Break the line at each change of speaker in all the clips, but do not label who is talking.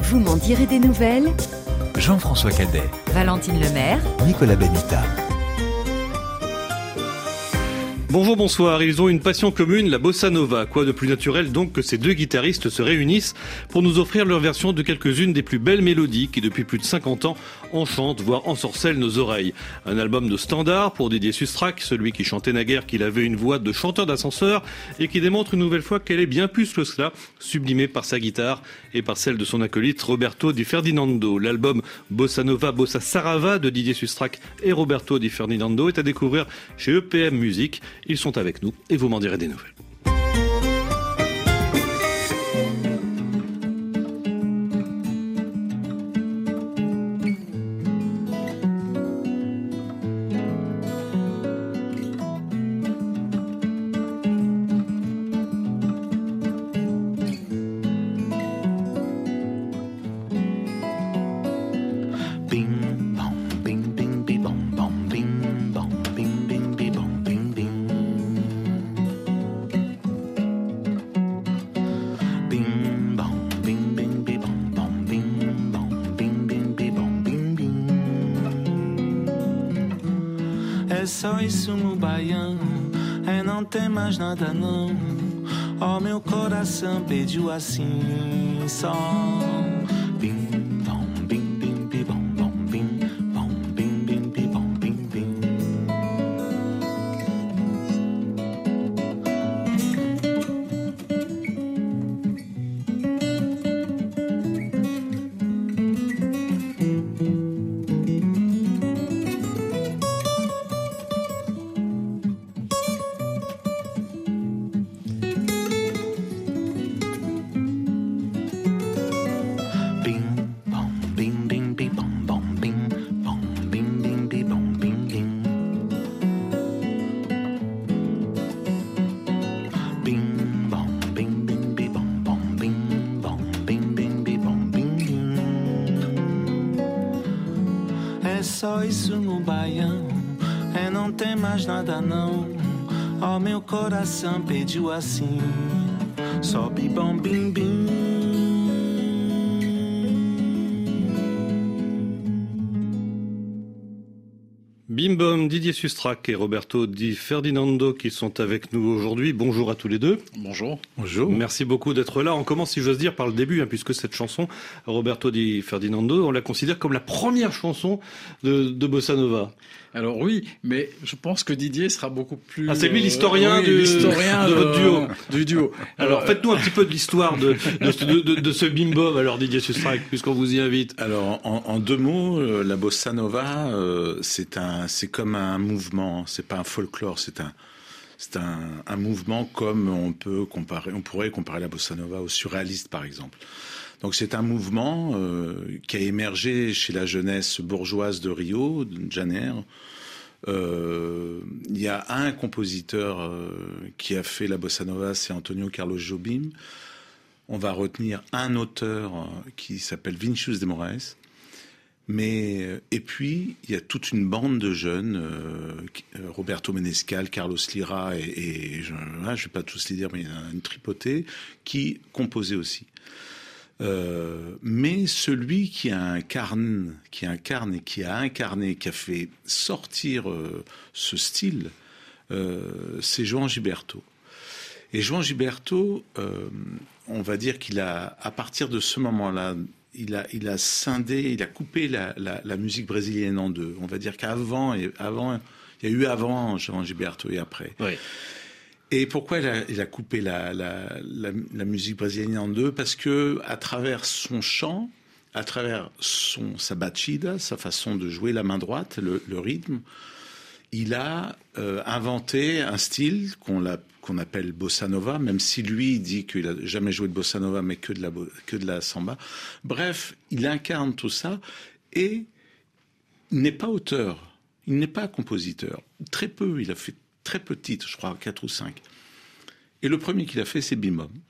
Vous m'en direz des nouvelles.
Jean-François Cadet,
Valentine Lemaire,
Nicolas Benita.
Bonjour, bonsoir. Ils ont une passion commune, la bossa nova. Quoi de plus naturel donc que ces deux guitaristes se réunissent pour nous offrir leur version de quelques-unes des plus belles mélodies qui depuis plus de 50 ans enchantent, voire ensorcellent nos oreilles. Un album de standard pour Didier Sustrac, celui qui chantait naguère qu'il avait une voix de chanteur d'ascenseur et qui démontre une nouvelle fois qu'elle est bien plus que cela, sublimée par sa guitare et par celle de son acolyte Roberto Di Ferdinando. L'album Bossa Nova, Bossa Sarava de Didier Sustrac et Roberto Di Ferdinando est à découvrir chez EPM Musique. Ils sont avec nous et vous m'en direz des nouvelles.
É só isso no baião, é não tem mais nada não. Ó, meu coração pediu assim só. Bim, bom, bim, bim, bim, bom, bom, bim, bom, bim, bim, bim, bom, bim, bim. É só isso no baião, é não tem mais nada não. Ó, meu coração pediu assim, sobe bom bim bim.
Bim Bom, Didier Sustrac et Roberto Di Ferdinando qui sont avec nous aujourd'hui. Bonjour à tous les deux.
Bonjour.
Bonjour. Merci beaucoup d'être là. On commence, si j'ose dire, par le début, puisque cette chanson, Roberto Di Ferdinando, on la considère comme la première chanson de Bossa Nova.
Alors oui, mais je pense que Didier sera beaucoup plus...
Ah, c'est lui l'historien de votre duo.
Du duo.
Alors faites-nous un petit peu de l'histoire de ce Bim Bom, alors Didier Sustrac, puisqu'on vous y invite.
Alors en deux mots, la Bossa Nova, c'est comme un mouvement, c'est pas un folklore, c'est un mouvement comme on pourrait comparer la Bossa Nova au surréaliste par exemple. Donc c'est un mouvement qui a émergé chez la jeunesse bourgeoise de Rio de Janeiro. Il y a un compositeur qui a fait la Bossa Nova, c'est Antonio Carlos Jobim. On va retenir un auteur qui s'appelle Vinícius de Moraes. Et puis, il y a toute une bande de jeunes, Roberto Menescal, Carlos Lira et je ne vais pas tous les dire, mais il y en a une tripotée, qui composaient aussi. Mais celui qui incarne et qui a fait sortir ce style, c'est João Gilberto. Et João Gilberto, on va dire qu'il a, à partir de ce moment-là, il a scindé, il a coupé la musique brésilienne en deux. On va dire qu'avant, il y a eu avant João Gilberto et après.
Oui.
Et pourquoi il a coupé la musique brésilienne en deux? Parce que à travers son chant, à travers sa batida, sa façon de jouer la main droite, le rythme, il a inventé un style qu'on appelle bossa nova, même si lui dit qu'il a jamais joué de bossa nova, mais que de la samba. Bref, il incarne tout ça et il n'est pas auteur, il n'est pas compositeur. Très peu, il a fait très peu de titres, je crois 4 ou 5. Et le premier qu'il a fait, c'est Bim Bom.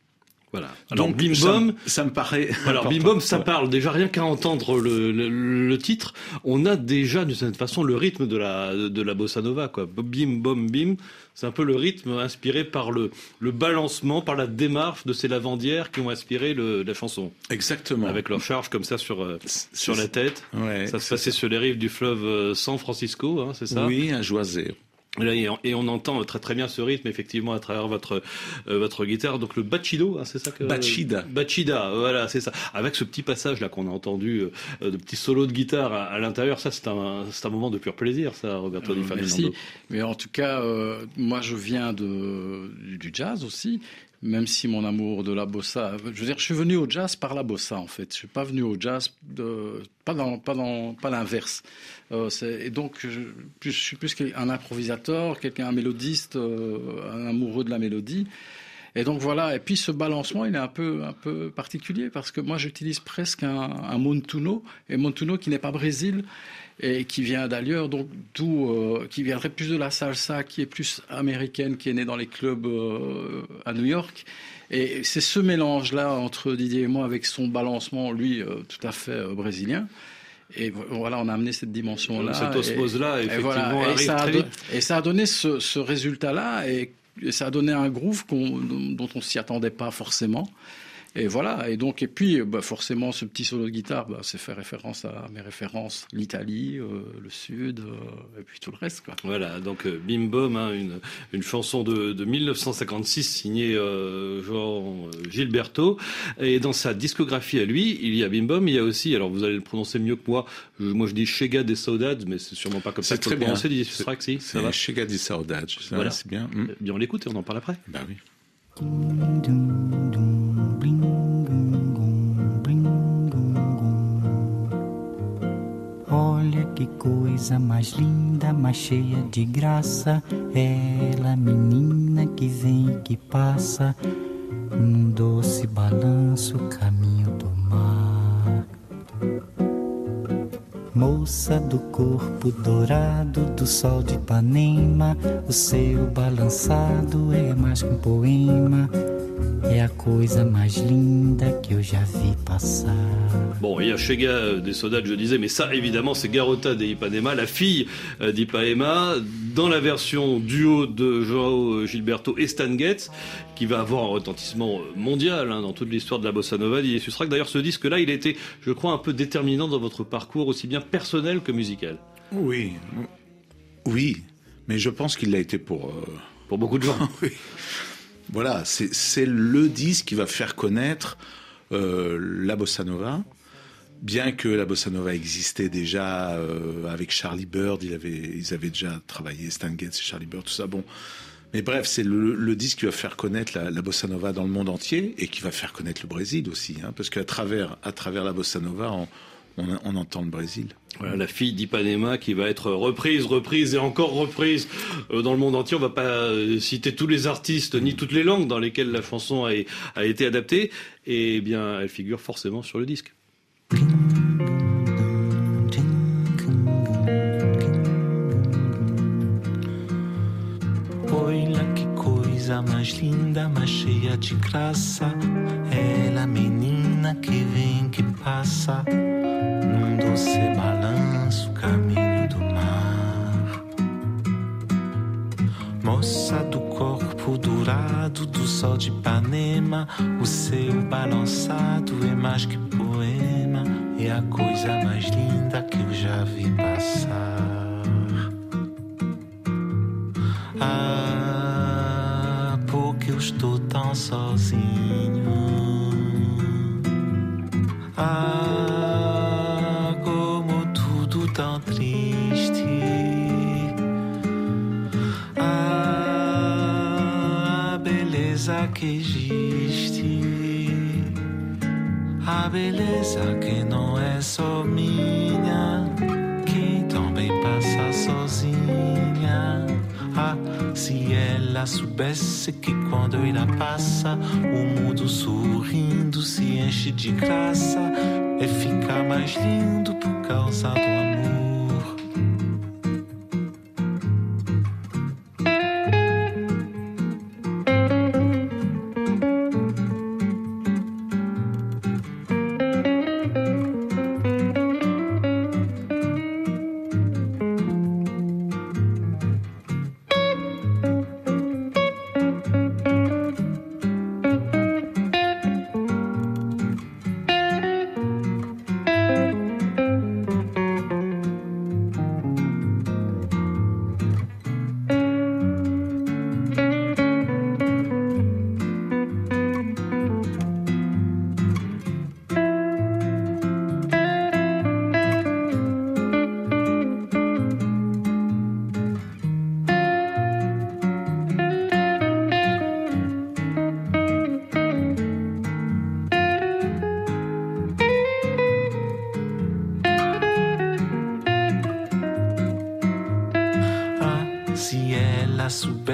Voilà. Alors
Donc,
Bim Bom,
ça me paraît.
alors
important.
Bim Bom, ça parle déjà rien qu'à entendre le titre, on a déjà d'une certaine façon le rythme de la bossa nova, quoi. Bim Bom Bim, c'est un peu le rythme inspiré par le balancement, par la démarche de ces lavandières qui ont inspiré la chanson.
Exactement.
Avec leur charge comme ça sur la tête.
Ouais,
Ça se passait sur les rives du fleuve San Francisco, hein, c'est ça?
Oui, à Juazeiro.
Et on entend très très bien ce rythme effectivement à travers votre guitare. Donc le bachido, hein, c'est ça que Bachida, voilà, c'est ça. Avec ce petit passage là qu'on a entendu, de petits solos de guitare à l'intérieur, ça c'est un moment de pur plaisir, ça, Roberto Di Ferdinando.
Merci. Mais en tout cas, moi je viens du jazz aussi. Même si mon amour de la bossa, je veux dire, je suis venu au jazz par la bossa en fait. Je suis pas venu au jazz pas l'inverse. Et donc je suis plus un improvisateur, un mélodiste, un amoureux de la mélodie. Et donc voilà. Et puis ce balancement, il est un peu particulier parce que moi j'utilise presque un montuno, et montuno qui n'est pas Brésil et qui vient d'ailleurs, donc qui viendrait plus de la salsa, qui est plus américaine, qui est née dans les clubs à New York. Et c'est ce mélange-là entre Didier et moi, avec son balancement, lui, tout à fait brésilien. Et voilà, on a amené cette dimension-là.
Cette osmose-là, effectivement,
arrive
très vite.
Et ça a donné ce résultat-là, et ça a donné un groove dont on s'y attendait pas forcément. Et voilà, et puis forcément ce petit solo de guitare, c'est fait référence à mes références, l'Italie, le Sud, et puis tout le reste, quoi.
Voilà, donc Bim Bom, hein, une chanson de 1956 signée João Gilberto, et dans sa discographie à lui, il y a Bim Bom, il y a aussi, alors vous allez le prononcer mieux que moi je dis Chega de Saudades, mais c'est sûrement pas comme ça que vous le prononcez, Didier Sustrac, si ça va.
Chega de Saudades,
voilà.
C'est bien.
Bien, on l'écoute et on en parle après.
Bah oui.
Olha que coisa mais linda, mais cheia de graça. Ela, menina que vem e que passa, num doce balanço, caminho do mar. Moça do corpo dourado do sol de Ipanema, o seu balançado é mais que um poema. É a coisa mais linda que eu já vi passar.
Bon, il y a Chega des Saudades, je disais, mais ça, évidemment, c'est Garota de Ipanema, la fille d'Ipanema, dans la version duo de João Gilberto et Stan Getz, qui va avoir un retentissement mondial dans toute l'histoire de la bossa nova. Didier Sustrac, d'ailleurs, ce disque-là, il a été, je crois, un peu déterminant dans votre parcours, aussi bien personnel que musical.
Oui, mais je pense qu'il l'a été pour
beaucoup de gens.
Oui. Voilà, c'est le disque qui va faire connaître la bossa nova. Bien que la bossa nova existait déjà avec Charlie Bird, ils avaient déjà travaillé, Stan Getz et Charlie Bird, tout ça. Bon, mais bref, c'est le disque qui va faire connaître la bossa nova dans le monde entier et qui va faire connaître le Brésil aussi, hein, parce qu'à travers la bossa nova, on entend le Brésil.
Voilà, la fille d'Ipanema qui va être reprise et encore reprise dans le monde entier. On va pas citer tous les artistes ni toutes les langues dans lesquelles la chanson a été adaptée. Et bien, elle figure forcément sur le disque.
Olha que coisa mais linda, mais cheia de graça. Ela, menina que vem, que passa, num doce balanço, caminho do mar. Moça do corpo dourado do sol de Ipanema, o seu balançado é mais que poema, é a coisa mais linda que eu já vi passar. Ah, porque eu estou tão sozinho. Ah, como tudo tão triste. Ah, a beleza que existe. A beleza que não é só minha, que também passa sozinha. Ah, se ela soubesse que quando ela passa, o mundo sorrindo se enche de graça, e fica mais lindo por causa do amor.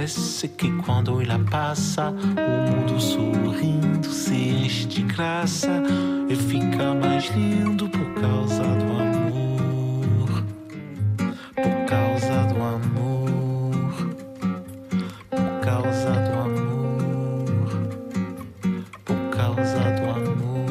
Parece que quando ela passa, o mundo sorrindo se enche de graça e fica mais lindo por causa do amor. Por causa do amor. Por causa do amor. Por causa do amor.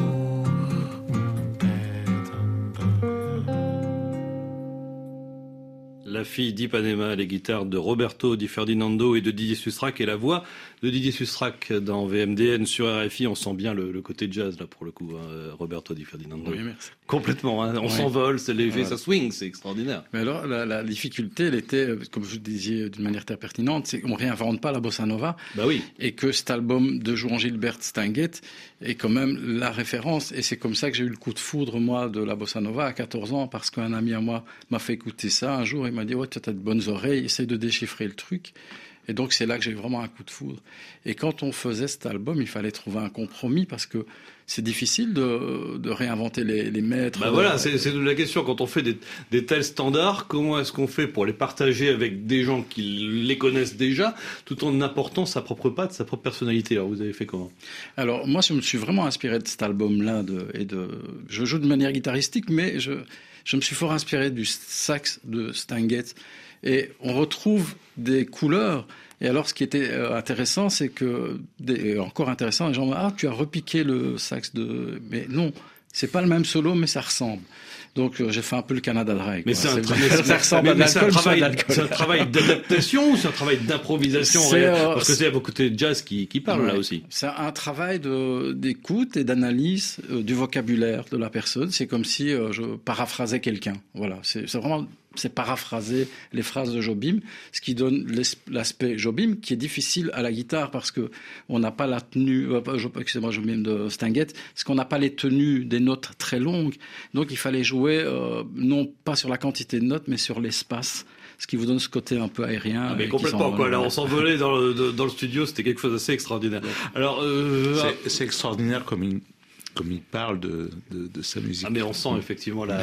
La fille d'Ipanema, les guitares de Roberto Di Ferdinando et de Didier Sustrac et la voix de Didier Sustrac dans VMDN sur RFI. On sent bien le côté jazz là pour le coup, hein, Roberto Di Ferdinando.
Oui, merci.
Complètement, hein, on s'envole, c'est léger, ça swing, c'est extraordinaire.
Mais alors, la difficulté, elle était, comme je vous disais d'une manière très pertinente, c'est qu'on ne réinvente pas la bossa nova.
Bah oui.
Et que cet album de Joan Gilbert Stinguet est quand même la référence. Et c'est comme ça que j'ai eu le coup de foudre, moi, de la bossa nova à 14 ans, parce qu'un ami à moi m'a fait écouter ça un jour. Il m'a dit, ouais, tu as de bonnes oreilles, essaye de déchiffrer le truc. Et donc, c'est là que j'ai eu vraiment un coup de foudre. Et quand on faisait cet album, il fallait trouver un compromis parce que c'est difficile de réinventer les maîtres.
Bah voilà, c'est la question. Quand on fait des tels standards, comment est-ce qu'on fait pour les partager avec des gens qui les connaissent déjà, tout en apportant sa propre patte, sa propre personnalité? Alors, vous avez fait comment?
Alors, moi, je me suis vraiment inspiré de cet album-là. Je joue de manière guitaristique, mais je me suis fort inspiré du sax de Stinguet. Et on retrouve des couleurs. Et alors, ce qui était intéressant, c'est que, encore intéressant, les gens disent, tu as repiqué le sax de... Mais non, c'est pas le même solo, mais ça ressemble. Donc, j'ai fait un peu le Canada Dry.
Mais c'est un travail d'adaptation ou c'est un travail d'improvisation? Parce que c'est beaucoup de jazz qui parle là aussi.
C'est un travail d'écoute et d'analyse du vocabulaire de la personne. C'est comme si je paraphrasais quelqu'un. Voilà, c'est vraiment... C'est paraphraser les phrases de Jobim, ce qui donne l'aspect Jobim, qui est difficile à la guitare parce que on n'a pas la tenue, Jobim de Stinguet, parce qu'on n'a pas les tenues des notes très longues. Donc il fallait jouer non pas sur la quantité de notes, mais sur l'espace, ce qui vous donne ce côté un peu aérien.
Mais complètement, quoi. Là, on s'envolait dans le studio, c'était quelque chose d'assez extraordinaire. Alors,
c'est extraordinaire comme il parle de sa musique.
Ah mais on sent effectivement la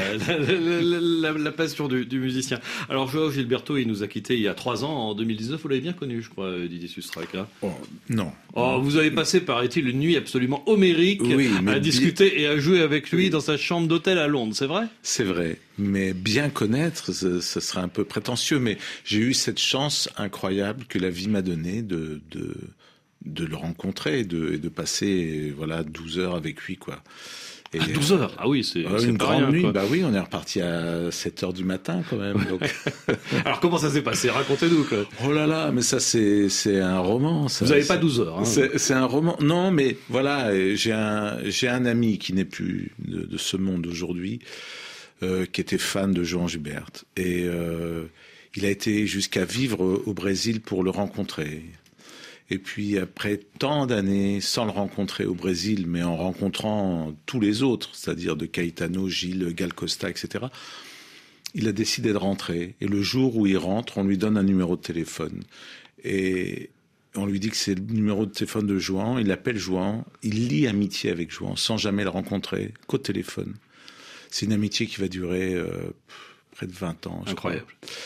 passion du musicien. Alors João Gilberto, il nous a quittés il y a 3 ans, en 2019. Vous l'avez bien connu, je crois, Didier Sustrac. Hein.
Non.
Vous avez passé, paraît-il, une nuit absolument homérique à discuter et à jouer avec lui dans sa chambre d'hôtel à Londres, c'est vrai? C'est vrai,
mais bien connaître, ce serait un peu prétentieux, mais j'ai eu cette chance incroyable que la vie m'a donnée de le rencontrer et de passer 12 heures avec lui, quoi.
Et 12 heures. Ah oui, c'est
une
pas
grande
rien,
nuit.
quoi.
Bah oui, on est reparti à 7 heures du matin quand même. Donc...
Alors comment ça s'est passé? Racontez-nous, quoi.
Oh là là, mais ça c'est un roman. Ça,
vous n'avez pas 12 heures. Hein,
c'est un roman. Non, mais voilà, j'ai un ami qui n'est plus de ce monde aujourd'hui, qui était fan de Joan Gilbert, et il a été jusqu'à vivre au Brésil pour le rencontrer. Et puis après tant d'années sans le rencontrer au Brésil, mais en rencontrant tous les autres, c'est-à-dire de Caetano, Gilles, Gal Costa, etc., il a décidé de rentrer. Et le jour où il rentre, on lui donne un numéro de téléphone. Et on lui dit que c'est le numéro de téléphone de Joan. Il appelle Joan. Il lie amitié avec Joan sans jamais le rencontrer, qu'au téléphone. C'est une amitié qui va durer près de 20 ans.
Incroyable.
Je crois.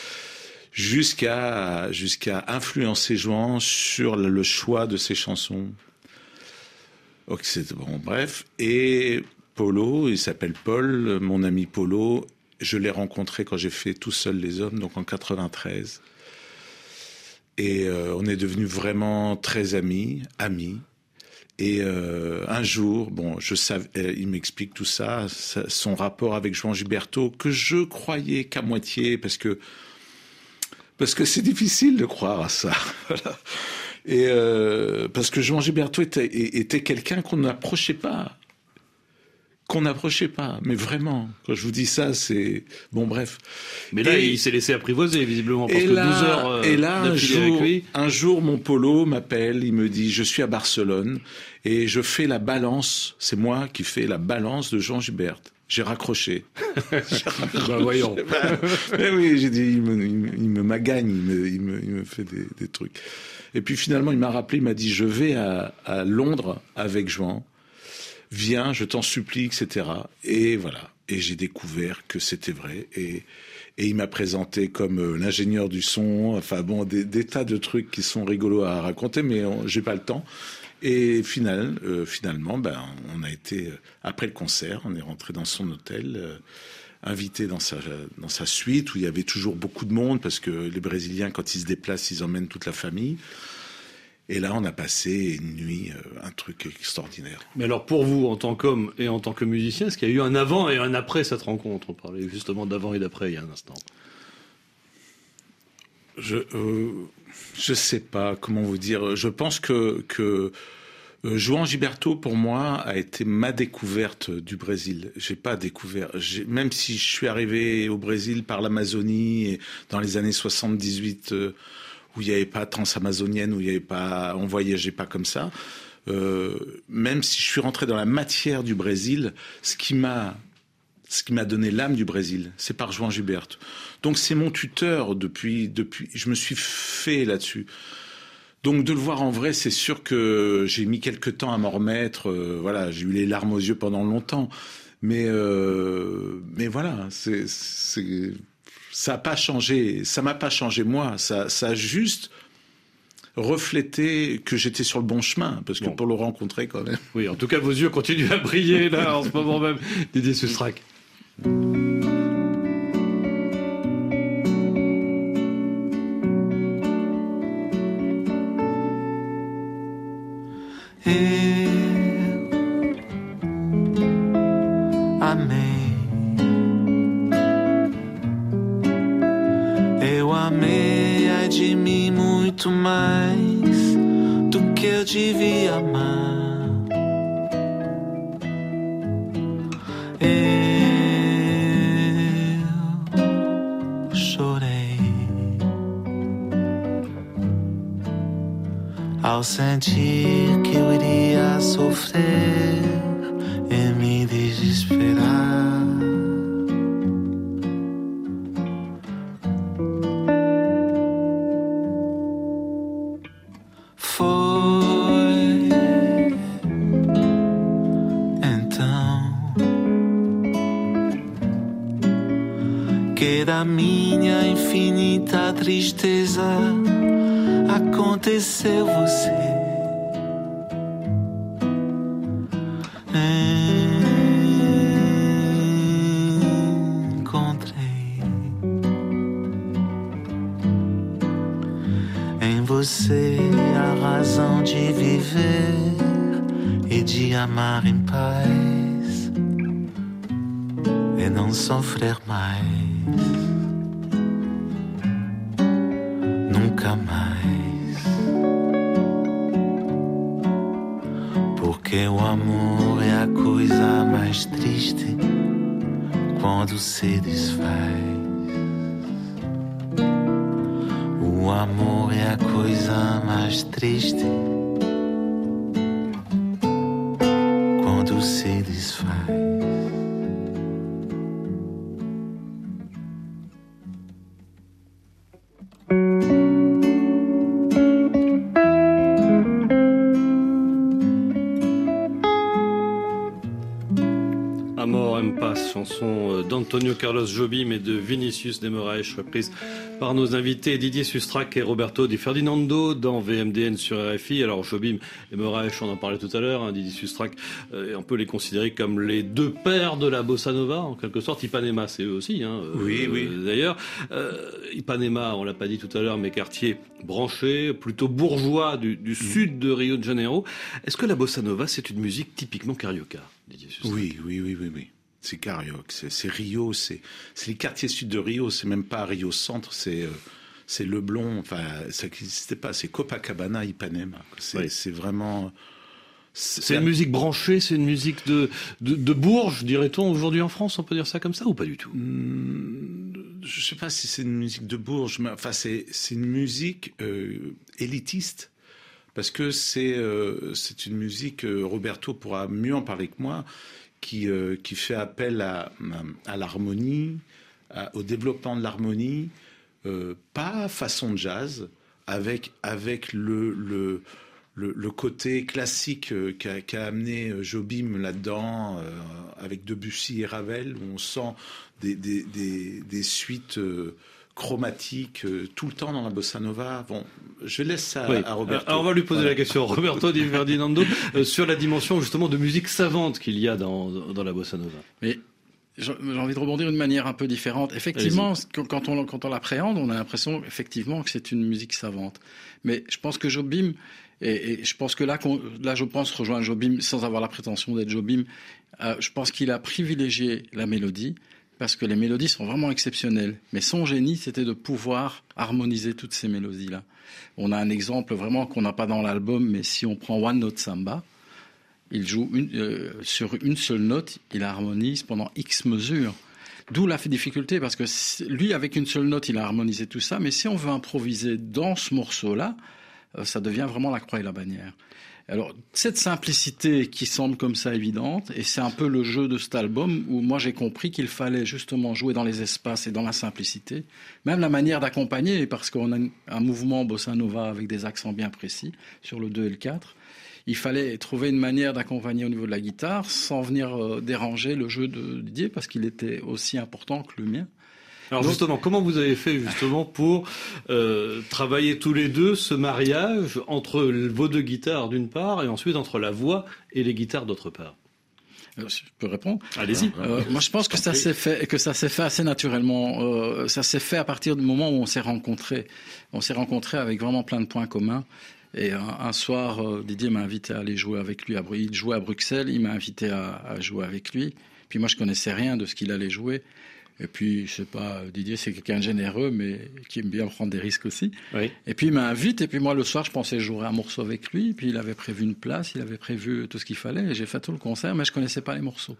Jusqu'à influencer Joan sur le choix de ses chansons. Donc bref. Et Polo, il s'appelle Paul, mon ami Polo, je l'ai rencontré quand j'ai fait Tout seul les hommes, donc en 93. Et on est devenus vraiment très amis. Et un jour, je savais, il m'explique tout ça, son rapport avec Joan Gilberto, que je croyais qu'à moitié, parce que c'est difficile de croire à ça. Voilà. Et parce que Joan Gilberto était quelqu'un qu'on n'approchait pas. Mais vraiment, quand je vous dis ça, c'est... Bon, bref.
Mais là, il s'est laissé apprivoiser, visiblement, parce que 12 heures
et là,
avec lui...
un jour, mon Polo m'appelle, il me dit, je suis à Barcelone, et je fais la balance, c'est moi qui fais la balance de Joan Gilbert. J'ai raccroché.
Voyons.
Mais oui, j'ai dit, il me magagne, il me fait des trucs. Et puis finalement, il m'a rappelé, il m'a dit, je vais à Londres avec Joan. Viens, je t'en supplie, etc. Et voilà. Et j'ai découvert que c'était vrai. Et il m'a présenté comme l'ingénieur du son, enfin bon, des tas de trucs qui sont rigolos à raconter, mais j'ai pas le temps. Et finalement, on a été, après le concert, on est rentré dans son hôtel, invité dans sa suite, où il y avait toujours beaucoup de monde, parce que les Brésiliens, quand ils se déplacent, ils emmènent toute la famille. Et là, on a passé une nuit, un truc extraordinaire.
Mais alors, pour vous, en tant qu'homme et en tant que musicien, est-ce qu'il y a eu un avant et un après cette rencontre ? On parlait justement d'avant et d'après il y a un instant.
Je sais pas comment vous dire. Je pense que João Gilberto, pour moi, a été ma découverte du Brésil. J'ai pas découvert, même si je suis arrivé au Brésil par l'Amazonie et dans les années 78, où il n'y avait pas transamazonienne, où il y avait pas, on voyageait pas comme ça. Même si je suis rentré dans la matière du Brésil, ce qui m'a donné l'âme du Brésil, c'est par João Gilberto. Donc c'est mon tuteur depuis, je me suis fait là-dessus. Donc de le voir en vrai, c'est sûr que j'ai mis quelques temps à m'en remettre. Voilà, j'ai eu les larmes aux yeux pendant longtemps, mais voilà, ça a pas changé, ça m'a pas changé moi, ça a juste reflété que j'étais sur le bon chemin, parce que pour le rencontrer quand même.
Oui, en tout cas vos yeux continuent à briller là en ce moment même, Didier Sustrac.
Eu amei a de mim muito mais do que eu devia amar. Eu chorei ao sentir que eu iria sofrer e me desesperar. Da minha infinita tristeza aconteceu você. Encontrei em você a razão de viver e de amar em paz e não sofrer mais. Nunca mais, porque o amor é a coisa mais triste quando se desfaz. O amor é a coisa mais triste quando se desfaz.
Chanson d'Antonio Carlos Jobim et de Vinicius de Moraes, reprise par nos invités Didier Sustrac et Roberto Di Ferdinando dans VMDN sur RFI. Alors Jobim et Moraes, on en parlait tout à l'heure, Didier Sustrac, on peut les considérer comme les deux pères de la bossa nova, en quelque sorte. Ipanema, c'est eux aussi, oui. D'ailleurs, Ipanema, on l'a pas dit tout à l'heure, mais quartier branché, plutôt bourgeois du sud de Rio de Janeiro. Est-ce que la bossa nova, c'est une musique typiquement carioca, Didier Sustrac ?
Oui. C'est Carioca, c'est Rio, c'est les quartiers sud de Rio, c'est même pas Rio Centre, c'est Leblon, enfin ça n'existait pas, c'est Copacabana, Ipanema. C'est vraiment.
C'est une musique branchée, c'est une musique de bourge, dirait-on aujourd'hui en France, on peut dire ça comme ça ou pas du tout ?
Je sais pas si c'est une musique de bourge, mais enfin c'est une musique élitiste. Parce que c'est une musique, Roberto pourra mieux en parler que moi, qui fait appel à l'harmonie, au développement de l'harmonie, pas façon jazz, avec le le côté classique qu'a amené Jobim là-dedans, avec Debussy et Ravel, où on sent des suites chromatiques tout le temps dans la bossa nova. Bon, je laisse ça à Roberto.
Alors on va lui poser la question, Roberto Di Ferdinando, sur la dimension justement de musique savante qu'il y a dans la bossa nova.
Mais j'ai envie de rebondir d'une manière un peu différente. Effectivement, quand on l'appréhende, on a l'impression effectivement que c'est une musique savante. Mais je pense que Jobim, et je pense que là je pense rejoindre Jobim sans avoir la prétention d'être Jobim, je pense qu'il a privilégié la mélodie, parce que les mélodies sont vraiment exceptionnelles. Mais son génie, c'était de pouvoir harmoniser toutes ces mélodies-là. On a un exemple vraiment qu'on n'a pas dans l'album, mais si on prend One Note Samba, il joue sur une seule note, il harmonise pendant X mesures. D'où la difficulté, parce que lui, avec une seule note, il a harmonisé tout ça, mais si on veut improviser dans ce morceau-là, ça devient vraiment la croix et la bannière. Alors, cette simplicité qui semble comme ça évidente, et c'est un peu le jeu de cet album où moi j'ai compris qu'il fallait justement jouer dans les espaces et dans la simplicité, même la manière d'accompagner, parce qu'on a un mouvement bossa nova avec des accents bien précis sur le 2 et le 4. Il fallait trouver une manière d'accompagner au niveau de la guitare sans venir déranger le jeu de Didier, parce qu'il était aussi important que le mien.
Alors justement, comment vous avez fait justement pour travailler tous les deux ce mariage entre vos deux guitares d'une part et ensuite entre la voix et les guitares d'autre part?
Je peux répondre?
Allez-y.
Moi, je pense que ça s'est fait assez naturellement. Ça s'est fait à partir du moment où on s'est rencontrés. On s'est rencontrés avec vraiment plein de points communs. Et un soir, Didier m'a invité à aller jouer avec lui. Il jouait à Bruxelles, il m'a invité à jouer avec lui. Puis moi, je connaissais rien de ce qu'il allait jouer. Et puis, je sais pas, Didier, c'est quelqu'un de généreux, mais qui aime bien prendre des risques aussi. Oui. Et puis, il m'invite. Et puis, moi, le soir, je pensais jouer un morceau avec lui. Et puis, il avait prévu une place, il avait prévu tout ce qu'il fallait. Et j'ai fait tout le concert, mais je connaissais pas les morceaux.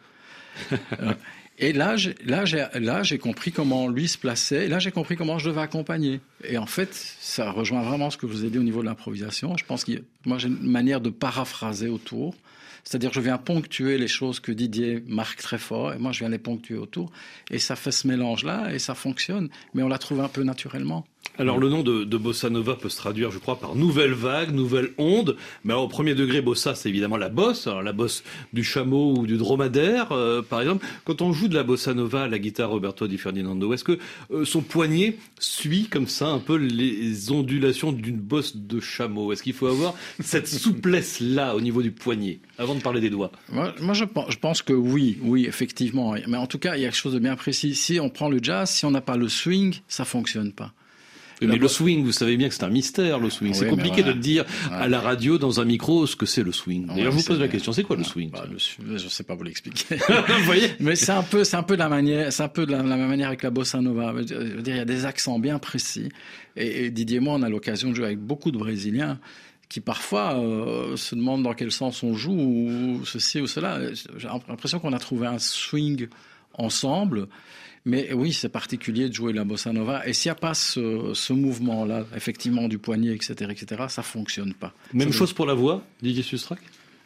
Et là, j'ai compris comment lui se plaçait. Et là, j'ai compris comment je devais accompagner. Et en fait, ça rejoint vraiment ce que je vous ai dit au niveau de l'improvisation. Je pense que moi, j'ai une manière de paraphraser autour. C'est-à-dire que je viens ponctuer les choses que Didier marque très fort, et moi je viens les ponctuer autour, et ça fait ce mélange-là, et ça fonctionne, mais on la trouve un peu naturellement.
Alors le nom de bossa nova peut se traduire, je crois, par nouvelle vague, nouvelle onde. Mais alors, au premier degré, bossa, c'est évidemment la bosse. Alors la bosse du chameau ou du dromadaire, par exemple. Quand on joue de la bossa nova à la guitare Roberto Di Ferdinando, est-ce que son poignet suit comme ça un peu les ondulations d'une bosse de chameau? Est-ce qu'il faut avoir cette souplesse-là au niveau du poignet, avant de parler des doigts?
Moi je pense que oui, effectivement. Mais en tout cas, il y a quelque chose de bien précis. Si on prend le jazz, si on n'a pas le swing, ça fonctionne pas.
Mais le swing, vous savez bien que c'est un mystère, le swing. C'est compliqué de dire à la radio, dans un micro, ce que c'est le swing. D'ailleurs, je vous pose la question, c'est quoi le swing?
Je sais pas vous l'expliquer. Vous voyez? Mais c'est un peu de la manière, la même manière avec la bossa nova. Je veux dire, il y a des accents bien précis. Et Didier et moi, on a l'occasion de jouer avec beaucoup de Brésiliens qui parfois se demandent dans quel sens on joue, ou ceci ou cela. J'ai l'impression qu'on a trouvé un swing ensemble. Mais oui, c'est particulier de jouer la bossa nova. Et s'il n'y a pas ce mouvement-là, effectivement, du poignet, etc., ça ne fonctionne pas.
Même chose pour la voix, Didier Sustrac?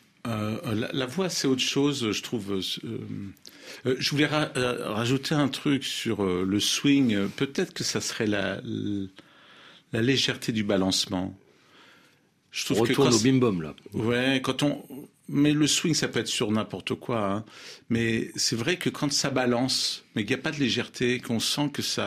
La voix, c'est autre chose, je trouve. Je voulais rajouter un truc sur le swing. Peut-être que ça serait la légèreté du balancement. Je trouve
on retourne au bim-bom, là.
Ouais, mais le swing, ça peut être sur n'importe quoi. Hein. Mais c'est vrai que quand ça balance, mais qu'il n'y a pas de légèreté, qu'on sent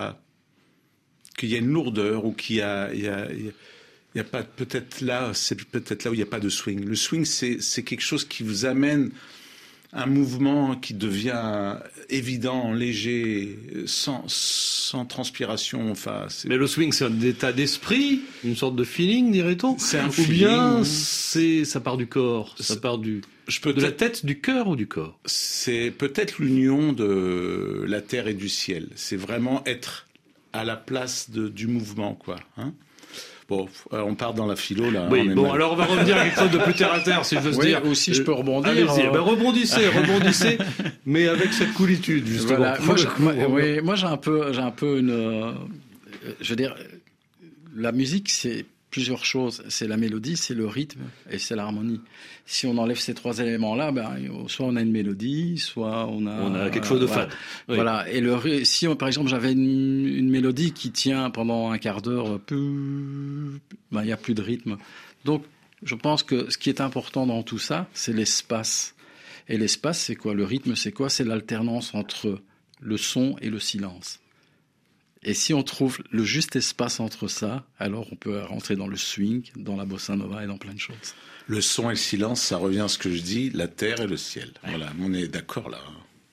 qu'il y a une lourdeur, ou qu'il y a pas, peut-être là où il n'y a pas de swing. Le swing, c'est quelque chose qui vous amène un mouvement qui devient évident, léger, sans transpiration. Enfin,
mais le swing, c'est un état d'esprit, une sorte de feeling, dirait-on?
C'est un
feeling. Ou bien ça part du corps, ça part de la tête, du cœur ou du corps?
C'est peut-être l'union de la terre et du ciel. C'est vraiment être à la place du mouvement, quoi. Hein? Bon, on part dans la philo, là.
Oui, alors on va revenir à quelque chose de plus terre à terre, si j'ose dire.
Ou si je peux rebondir.
Allez-y, rebondissez, mais avec cette coolitude, justement.
Voilà. Moi, j'ai un peu une... je veux dire, la musique, c'est plusieurs choses. C'est la mélodie, c'est le rythme et c'est l'harmonie. Si on enlève ces trois éléments-là, soit on a une mélodie, soit on a
quelque chose de fade. Oui.
Voilà. Et si par exemple j'avais une mélodie qui tient pendant un quart d'heure, il n'y a plus de rythme. Donc Je pense que ce qui est important dans tout ça, c'est l'espace. Et l'espace, c'est quoi? Le rythme, c'est quoi? C'est l'alternance entre le son et le silence. Et si on trouve le juste espace entre ça, alors on peut rentrer dans le swing, dans la bossa nova et dans plein de choses.
Le son et le silence, ça revient à ce que je dis, la terre et le ciel. Voilà, on est d'accord là.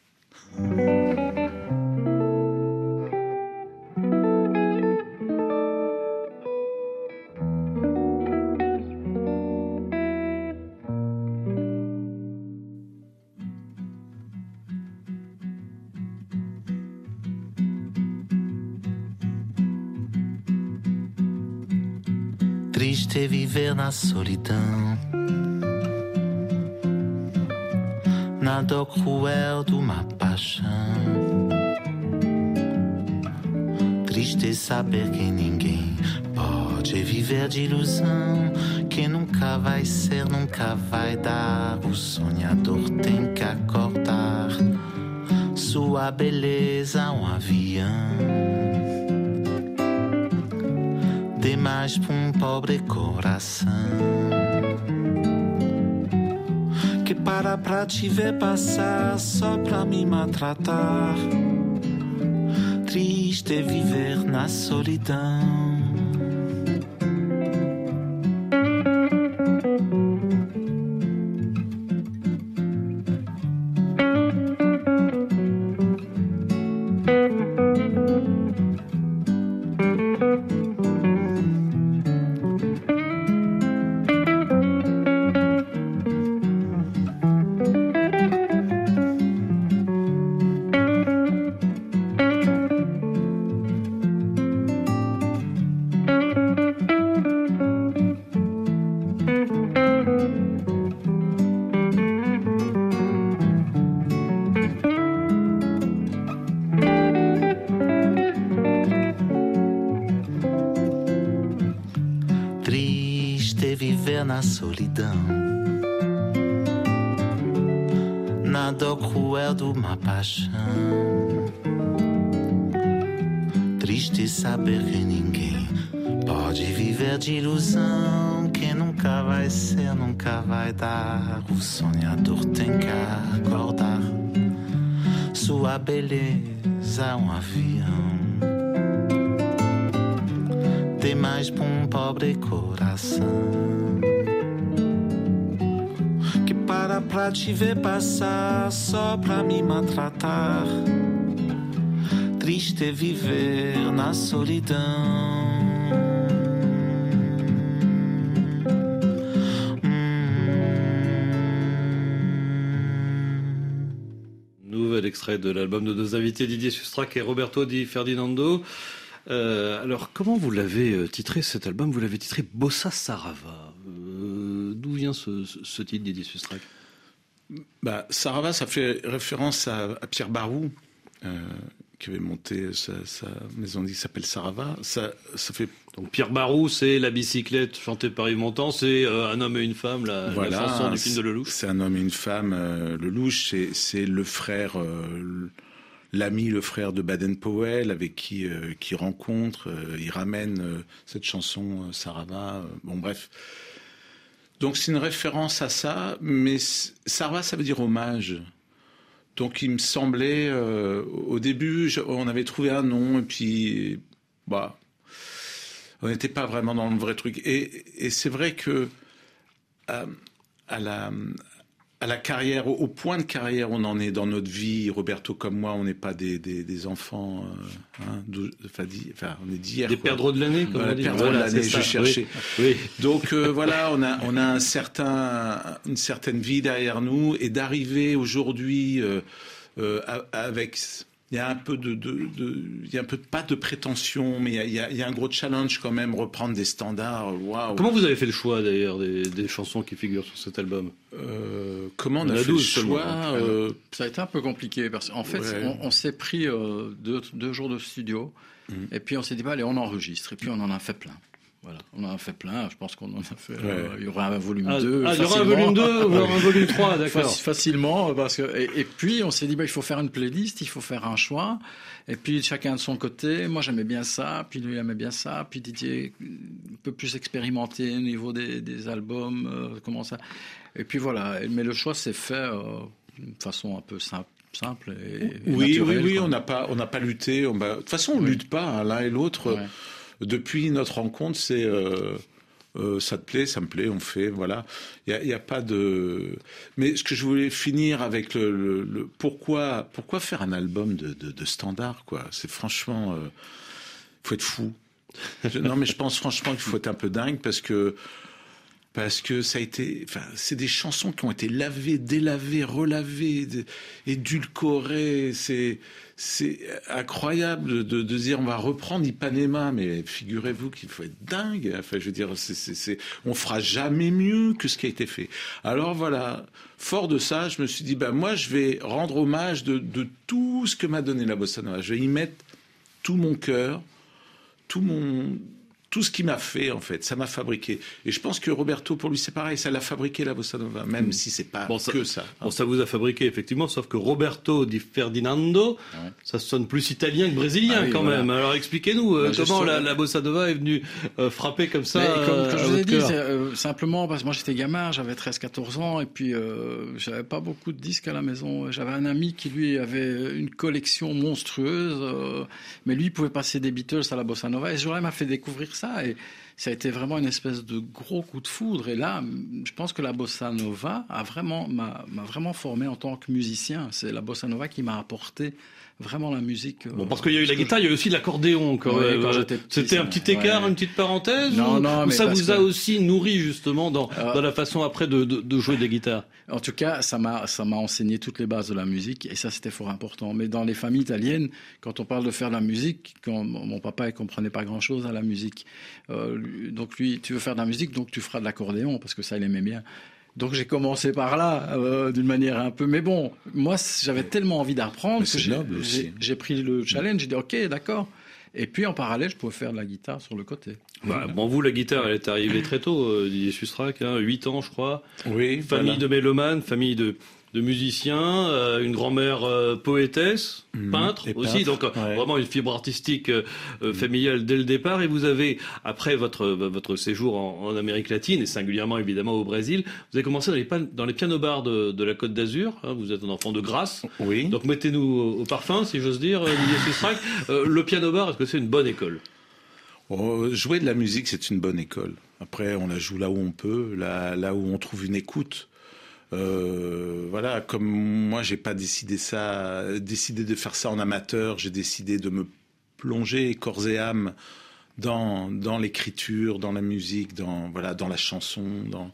Triste é viver na solidão, na dor cruel de uma paixão. Triste é saber que ninguém pode viver de ilusão, que nunca vai ser, nunca vai dar. O sonhador tem que acordar sua beleza a um avião. Demais pra pobre coração que para pra te ver passar só pra me maltratar. Triste é viver na solidão. Na solidão, na dor cruel de uma paixão. Triste saber que ninguém pode viver de ilusão, que nunca vai ser, nunca vai dar. O sonhador tem que acordar sua beleza a um avião. Demais pra pobre coração pra te ver passar só pra me maltratar. Triste é viver na solidão.
Nouvel extrait de l'album de deux invités, Didier Sustrac et Roberto Di Ferdinando. Alors, comment vous l'avez titré cet album? Vous l'avez titré Bossa Sarava. D'où vient ce titre, Didier Sustrac?
Sarava, ça fait référence à Pierre Barou, qui avait monté sa maison qui s'appelle Sarava. Ça fait...
Donc Pierre Barou, c'est La bicyclette chantée par Yves Montand, c'est Un homme et une femme, la chanson du film de Lelouch.
C'est Un homme et une femme. Lelouch, c'est le frère, l'ami, le frère de Baden-Powell, avec qui il rencontre, il ramène cette chanson Sarava. Bon, bref. Donc c'est une référence à ça, mais Sarava, ça veut dire hommage. Donc il me semblait, au début, on avait trouvé un nom, et puis, on n'était pas vraiment dans le vrai truc. Et c'est vrai que à la carrière, au point de carrière où on en est dans notre vie, Roberto comme moi, on n'est pas des enfants, on est d'hier.
Des perdreaux de l'année, comme on dit.
Perdreaux de l'année, je cherchais.
Oui.
Donc voilà, on a une certaine vie derrière nous, et d'arriver aujourd'hui avec... Il y a un peu pas de prétention, mais il y a un gros challenge quand même, reprendre des standards. Waouh.
Comment vous avez fait le choix d'ailleurs des chansons qui figurent sur cet album?
Comment on a fait le choix
Ça a été un peu compliqué parce qu'en fait, on s'est pris 2 jours de studio, et puis on s'est dit allez, on enregistre, et puis on en a fait plein. Voilà, on en a fait plein, je pense qu'on en a fait. Il y aura un volume 2.
Il y aura un volume 2 ou un volume 3, d'accord.
Facilement, parce que, et puis on s'est dit, il faut faire une playlist, il faut faire un choix. Et puis chacun de son côté, moi j'aimais bien ça, puis lui aimait bien ça, puis Didier un peu plus expérimenté au niveau des albums, comment ça. Et puis voilà, mais le choix s'est fait d'une façon un peu simple et naturelle.
Oui, on n'a pas lutté. De toute façon, on ne lutte pas, hein, l'un et l'autre. Ouais. Depuis notre rencontre, c'est ça te plaît, ça me plaît, on fait, voilà. Il y a pas de. Mais ce que je voulais finir avec le pourquoi faire un album de standard, quoi. C'est franchement, faut être fou. Non, mais je pense franchement qu'il faut être un peu dingue parce que ça a été, c'est des chansons qui ont été lavées, délavées, relavées, édulcorées. C'est incroyable de dire on va reprendre Ipanema, mais figurez-vous qu'il faut être dingue. Enfin, je veux dire, on fera jamais mieux que ce qui a été fait. Alors voilà, fort de ça, je me suis dit, moi je vais rendre hommage de tout ce que m'a donné la bossa nova. Je vais y mettre tout mon cœur, tout ce qui m'a fait, en fait, ça m'a fabriqué. Et je pense que Roberto, pour lui, c'est pareil, ça l'a fabriqué, la bossa nova, même si c'est pas que ça.
Bon, ça vous a fabriqué, effectivement, sauf que Roberto di Ferdinando, ça sonne plus italien que brésilien, quand même. Alors, expliquez-nous comment la bossa nova est venue frapper comme ça.
Comme je vous ai dit, simplement, parce que moi, j'étais gamin, j'avais 13-14 ans, et puis j'avais pas beaucoup de disques à la maison. J'avais un ami qui, lui, avait une collection monstrueuse, mais lui, il pouvait passer des Beatles à la bossa nova, et ce jour-là, il m'a fait découvrir ça. Et ça a été vraiment une espèce de gros coup de foudre. Et là, je pense que la bossa nova m'a vraiment formé en tant que musicien. C'est la bossa nova qui m'a apporté vraiment la musique.
Bon, parce qu'il y a eu la guitare, il y a eu aussi l'accordéon. Quand j'étais petit, c'était un petit écart, une petite parenthèse.
Non,
mais ça vous a aussi nourri justement dans la façon après de jouer des guitares.
En tout cas, ça m'a enseigné toutes les bases de la musique et ça c'était fort important. Mais dans les familles italiennes, quand on parle de faire de la musique, quand mon papa il comprenait pas grand-chose à la musique, donc lui, tu veux faire de la musique, donc tu feras de l'accordéon parce que ça il aimait bien. Donc j'ai commencé par là, d'une manière un peu. Mais bon, moi j'avais tellement envie d'apprendre que j'ai pris le challenge. J'ai dit ok, d'accord. Et puis en parallèle, je pouvais faire de la guitare sur le côté.
Bon, vous, la guitare, elle est arrivée très tôt, Didier Sustrac, 8 ans, je crois.
Oui.
Famille de mélomanes, famille de musiciens, une grand-mère poétesse, peintre aussi, donc vraiment une fibre artistique familiale dès le départ. Et vous avez, après votre séjour en Amérique latine, et singulièrement évidemment au Brésil, vous avez commencé dans les piano-bars de la Côte d'Azur. Vous êtes un enfant de grâce.
Oui.
Donc mettez-nous au parfum, si j'ose dire, Didier Sustrac. Le piano-bar, est-ce que c'est une bonne école ?
Jouer de la musique, c'est une bonne école. Après, on la joue là où on peut, là où on trouve une écoute. Voilà, comme moi j'ai pas décidé de faire ça en amateur, j'ai décidé de me plonger corps et âme dans l'écriture, dans la musique, dans la chanson,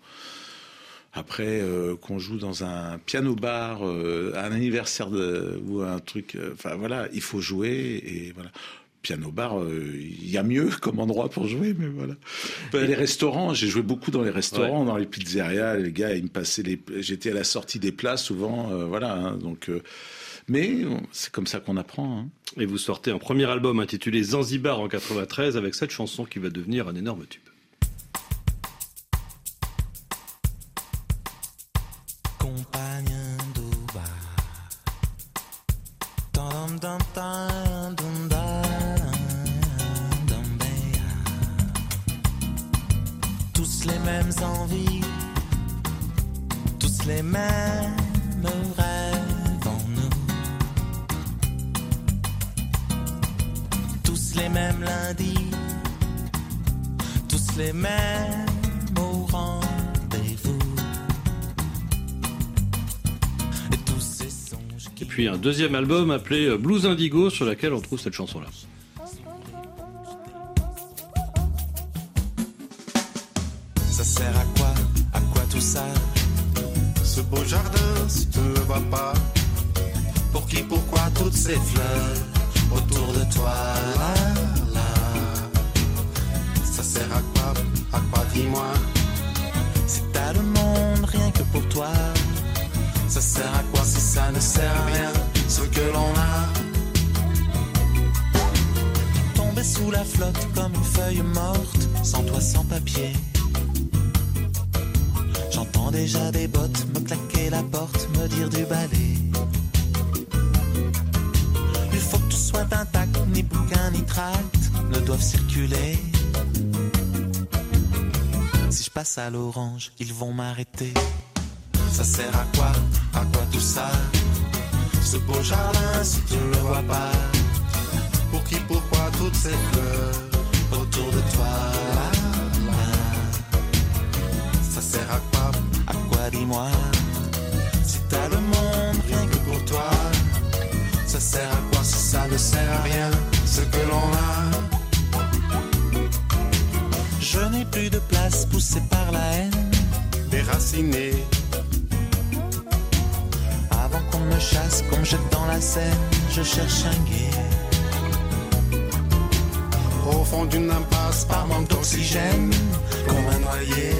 après qu'on joue dans un piano bar, un anniversaire ou un truc, il faut jouer et voilà. Piano bar, il y a mieux comme endroit pour jouer, mais voilà. Les restaurants, j'ai joué beaucoup dans les restaurants, dans les pizzerias, les gars, ils me passaient j'étais à la sortie des plats souvent, donc. Mais c'est comme ça qu'on apprend. Hein.
Et vous sortez un premier album intitulé Zanzibar en 93 avec cette chanson qui va devenir un énorme tube.
Tous les mêmes envies, tous les mêmes rêves en nous, tous les mêmes lundis, tous les mêmes au rendez-vous. Et tous ces songes qui...
Et puis un deuxième album appelé Blues Indigo sur laquelle on trouve cette chanson-là.
Ça sert à quoi tout ça? Ce beau jardin, si tu ne le vois pas. Pour qui, pourquoi toutes ces fleurs autour de toi, là. Ça sert à quoi, dis-moi. Si t'as le monde rien que pour toi, ça sert à quoi si ça ne sert à rien, ce que l'on a? Tomber tomber sous la flotte comme une feuille morte, sans toit, sans papier. J'entends déjà des bottes me claquer la porte, me dire du balai. Il faut que tout soit intact, ni bouquin ni tract ne doivent circuler. Si je passe à l'orange, ils vont m'arrêter. Ça sert à quoi tout ça? Ce beau jardin si tu ne le vois pas. Pour qui, pourquoi toutes ces fleurs autour de toi? Ça sert à quoi? À quoi, dis-moi? Si t'as le monde rien que pour toi, ça sert à quoi si ça ne sert à rien, ce que l'on a? Je n'ai plus de place poussée par la haine, déracinée. Avant qu'on me chasse, qu'on me jette dans la Seine, je cherche un guet. Au fond d'une impasse, par manque d'oxygène, qu'on m'a noyé.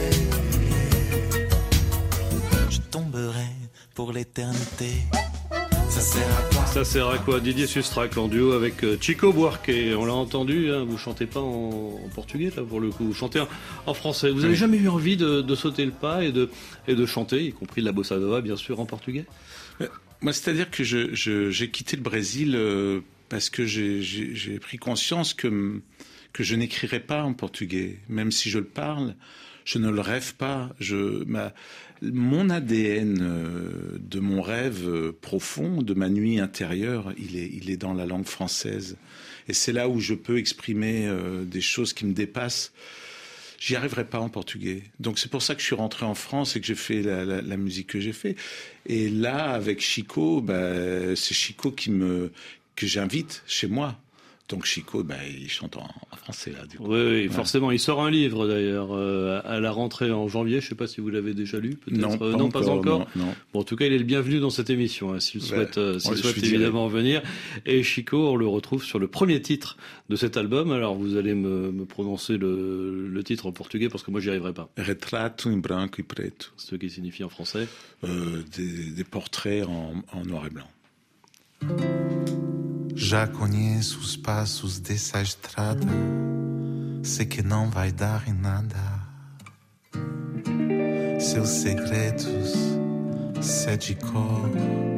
Je tomberai pour l'éternité. Ça sert à quoi?
Ça sert à quoi? Didier Sustrac en duo avec Chico Buarque. On l'a entendu, hein, vous chantez pas en portugais là pour le coup, vous chantez en français. Vous avez jamais eu envie de sauter le pas et de chanter, y compris de la bossa nova bien sûr en portugais?
Moi, c'est-à-dire que j'ai quitté le Brésil parce que j'ai pris conscience que je n'écrirais pas en portugais. Même si je le parle, je ne le rêve pas. Mon ADN de mon rêve profond, de ma nuit intérieure, il est dans la langue française. Et c'est là où je peux exprimer des choses qui me dépassent. J'y arriverai pas en portugais. Donc c'est pour ça que je suis rentré en France et que j'ai fait la musique que j'ai fait. Et là, avec Chico, c'est Chico que j'invite chez moi. Donc Chico, il chante en français là. Du coup.
Oui, forcément. Il sort un livre d'ailleurs à la rentrée en janvier. Je sais pas si vous l'avez déjà lu. Peut-être.
Non,
pas encore.
Non.
Bon, en tout cas, il est le bienvenu dans cette émission, hein, s'il souhaite évidemment venir. Et Chico, on le retrouve sur le premier titre de cet album. Alors, vous allez me prononcer le titre en portugais parce que moi, j'y arriverai pas.
Retrato em branco e preto.
Ce qui signifie en français
des portraits en noir et blanc.
Já conheço os passos dessa estrada, sei que não vai dar em nada. Seus segredos sei de cor.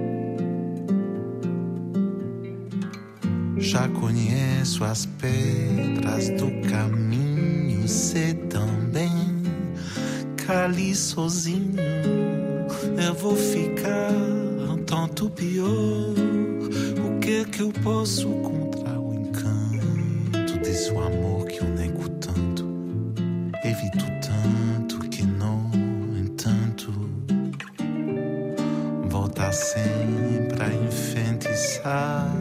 Já conheço as pedras do caminho, sei também que ali sozinho eu vou ficar um tanto pior. Que eu posso contra o encanto desse amor que eu nego tanto, evito tanto que no entanto volta sempre a enfeitiçar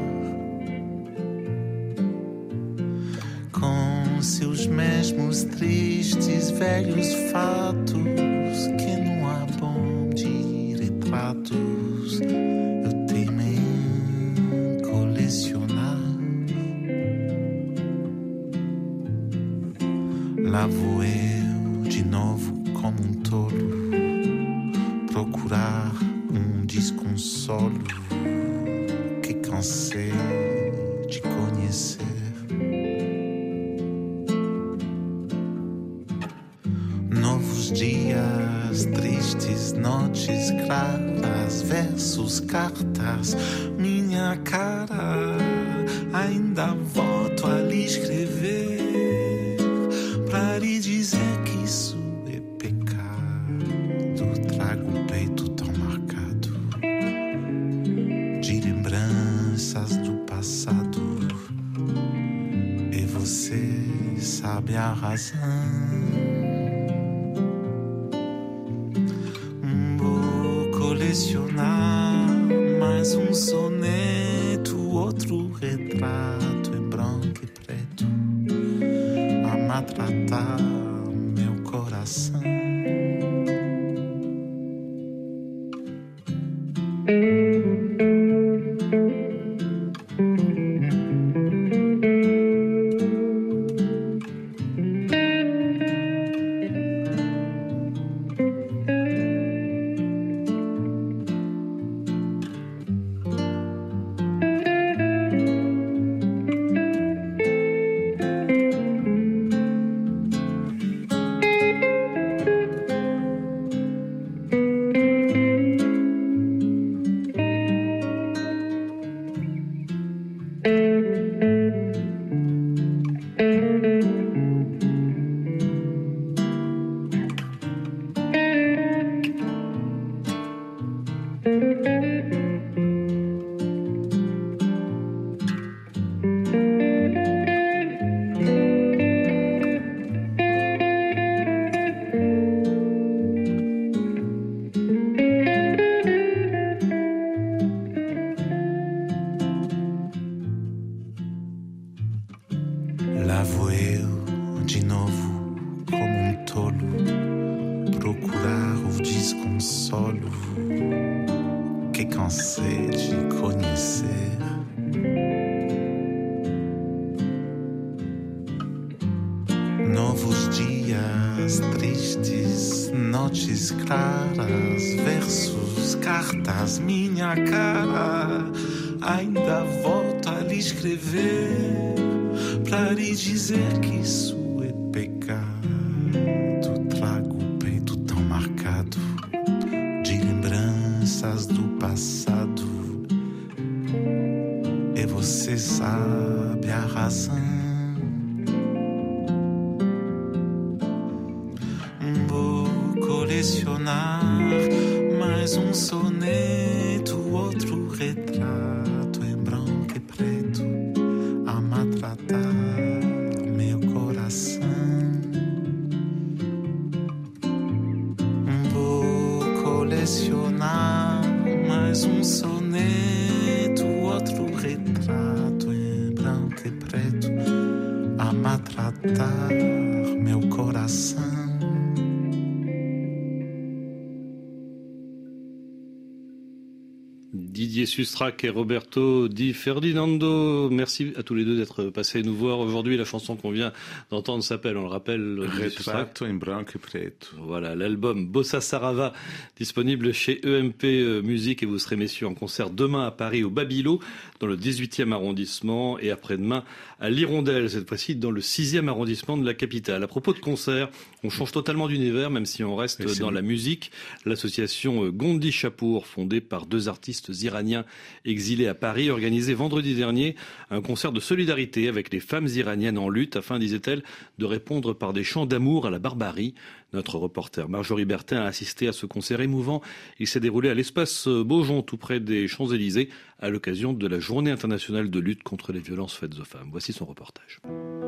com seus mesmos tristes velhos fatos que não há bom de retratos. Lá vou eu de novo como tolo procurar desconsolo que cansei de conhecer. Novos dias, tristes noites claras, versos, cartas, minha cara ainda volto a lhe escrever. Pra lhe dizer que isso é pecado, trago o peito tão marcado de lembranças do passado. E você sabe a razão. Vou colecionar mais soneto, outro retrato em branco e preto. Maltratar meu coração. Lá vou eu de novo, como tolo, procurar o desconsolo que cansei de conhecer. Novos dias tristes, noites claras, versos, cartas, minha cara. Ainda volto a lhe escrever pra lhe dizer que isso é pecado. Trago o peito tão marcado de lembranças do passado. E você sabe a razão. Vou colecionar mais um soneto, outro retrato em branco e preto a maltratar meu coração. Vou colecionar mais um soneto, outro retrato em branco e preto a maltratar meu coração.
Didier Sustrac et Roberto Di Ferdinando, merci à tous les deux d'être passés nous voir aujourd'hui. La chanson qu'on vient d'entendre s'appelle, on le rappelle,
Retrato in branco e preto.
Voilà, l'album Bossa Sarava, disponible chez EMP Musique, et vous serez, messieurs, en concert demain à Paris au Babilo, dans le 18e arrondissement, et après-demain à l'Hirondelle, cette fois-ci dans le 6e arrondissement de la capitale. À propos de concert, on change totalement d'univers, même si on reste dans la musique. L'association Gondi Chapour, fondée par deux artistes iraniens exilés à Paris, organisé vendredi dernier un concert de solidarité avec les femmes iraniennes en lutte afin, disait-elle, de répondre par des chants d'amour à la barbarie. Notre reporter Marjorie Bertin a assisté à ce concert émouvant. Il s'est déroulé à l'espace Beaujon, tout près des Champs-Élysées, à l'occasion de la Journée internationale de lutte contre les violences faites aux femmes. Voici son reportage.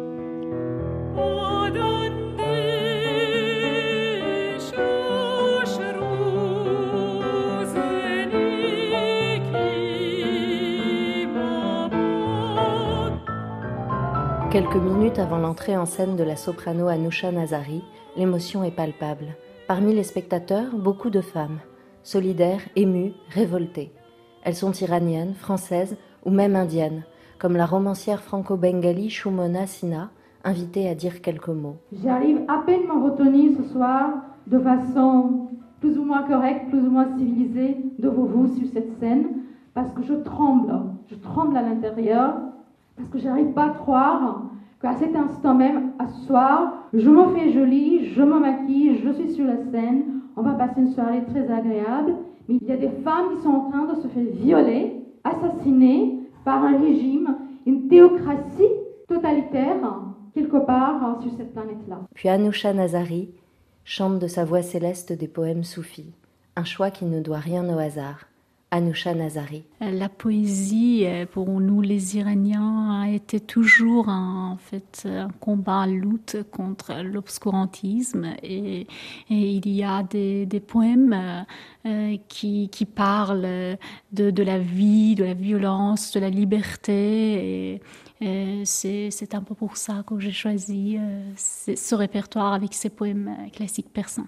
Quelques minutes avant l'entrée en scène de la soprano Anousha Nazari, l'émotion est palpable. Parmi les spectateurs, beaucoup de femmes, solidaires, émues, révoltées. Elles sont iraniennes, françaises ou même indiennes, comme la romancière franco-bengali Shumona Sinha, invitée à dire quelques mots.
J'arrive à peine m'en retenir ce soir, de façon plus ou moins correcte, plus ou moins civilisée, devant vous sur cette scène, parce que je tremble à l'intérieur, parce que j'arrive pas à croire qu'à cet instant même, à ce soir, je me fais jolie, je me maquille, je suis sur la scène, on va passer une soirée très agréable, mais il y a des femmes qui sont en train de se faire violer, assassiner par un régime, une théocratie totalitaire, quelque part sur cette planète-là.
Puis Anousha Nazari chante de sa voix céleste des poèmes soufis, un choix qui ne doit rien au hasard. Anousha Nazari.
La poésie, pour nous les Iraniens, a été toujours un combat, une lutte contre l'obscurantisme. Et il y a des poèmes qui parlent de la vie, de la violence, de la liberté. Et c'est un peu pour ça que j'ai choisi ce répertoire avec ces poèmes classiques persans.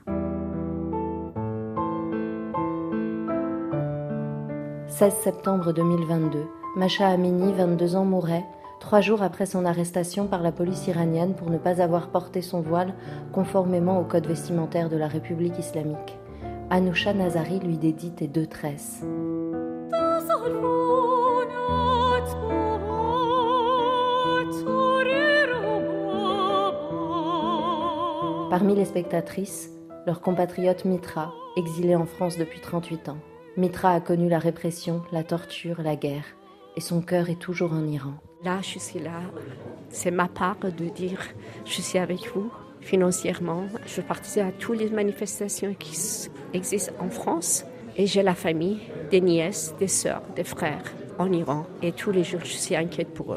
16 septembre 2022, Masha Amini, 22 ans, mourait 3 jours après son arrestation par la police iranienne pour ne pas avoir porté son voile conformément au code vestimentaire de la République islamique. Anousha Nazari lui dédie tes 2 tresses. Parmi les spectatrices, leur compatriote Mitra, exilée en France depuis 38 ans. Mitra a connu la répression, la torture, la guerre, et son cœur est toujours en Iran.
Là, je suis là. C'est ma part de dire je suis avec vous financièrement. Je participe à toutes les manifestations qui existent en France. Et j'ai la famille, des nièces, des sœurs, des frères en Iran. Et tous les jours, je suis inquiète pour eux.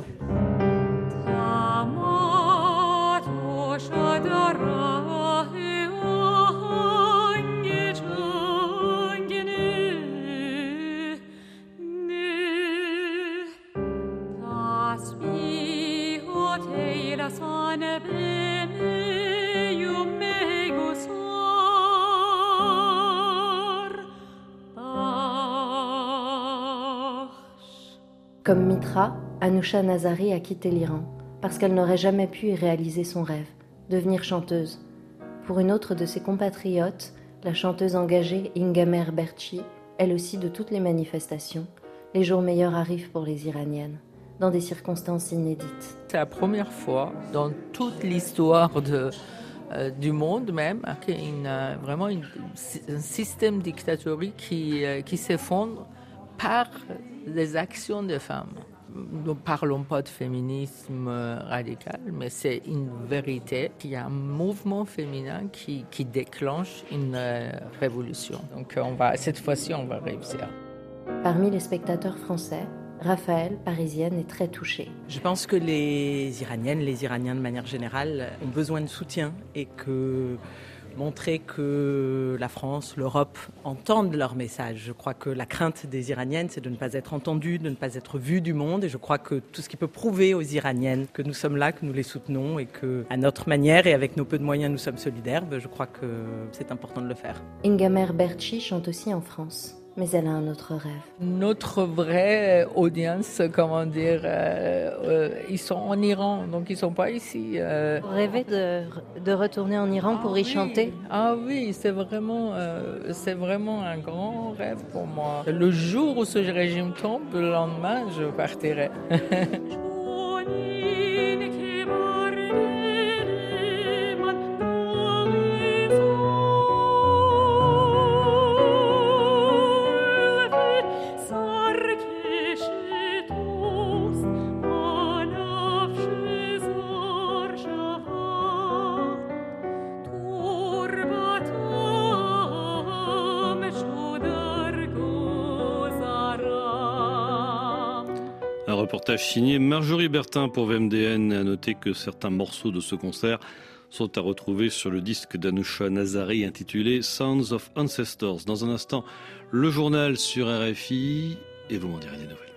Comme Mitra, Anoucha Nazari a quitté l'Iran parce qu'elle n'aurait jamais pu y réaliser son rêve, devenir chanteuse. Pour une autre de ses compatriotes, la chanteuse engagée Ingamer Berchi, elle aussi de toutes les manifestations, les jours meilleurs arrivent pour les Iraniennes, dans des circonstances inédites.
C'est la première fois dans toute l'histoire du monde même qu'il y a vraiment un système dictatorique qui s'effondre par les actions des femmes. Nous ne parlons pas de féminisme radical, mais c'est une vérité qu'il y a un mouvement féminin qui déclenche une révolution. Donc cette fois-ci, on va réussir.
Parmi les spectateurs français, Raphaël, parisienne, est très touchée.
Je pense que les Iraniennes, les Iraniens de manière générale, ont besoin de soutien et que montrer que la France, l'Europe entendent leur message. Je crois que la crainte des Iraniennes, c'est de ne pas être entendues, de ne pas être vues du monde. Et je crois que tout ce qui peut prouver aux Iraniennes que nous sommes là, que nous les soutenons et que, à notre manière et avec nos peu de moyens, nous sommes solidaires, je crois que c'est important de le faire.
Ingamer Berchi chante aussi en France. Mais elle a un autre rêve.
Notre vraie audience, ils sont en Iran, donc ils ne sont pas ici.
Vous rêvez de retourner en Iran pour y chanter ?
Ah oui, c'est vraiment un grand rêve pour moi. Le jour où ce régime tombe, le lendemain, je partirai.
Un reportage signé Marjorie Bertin pour VMDN. À noter que certains morceaux de ce concert sont à retrouver sur le disque d'Anoucha Nazari intitulé Sounds of Ancestors. Dans un instant, le journal sur RFI et vous m'en direz des nouvelles.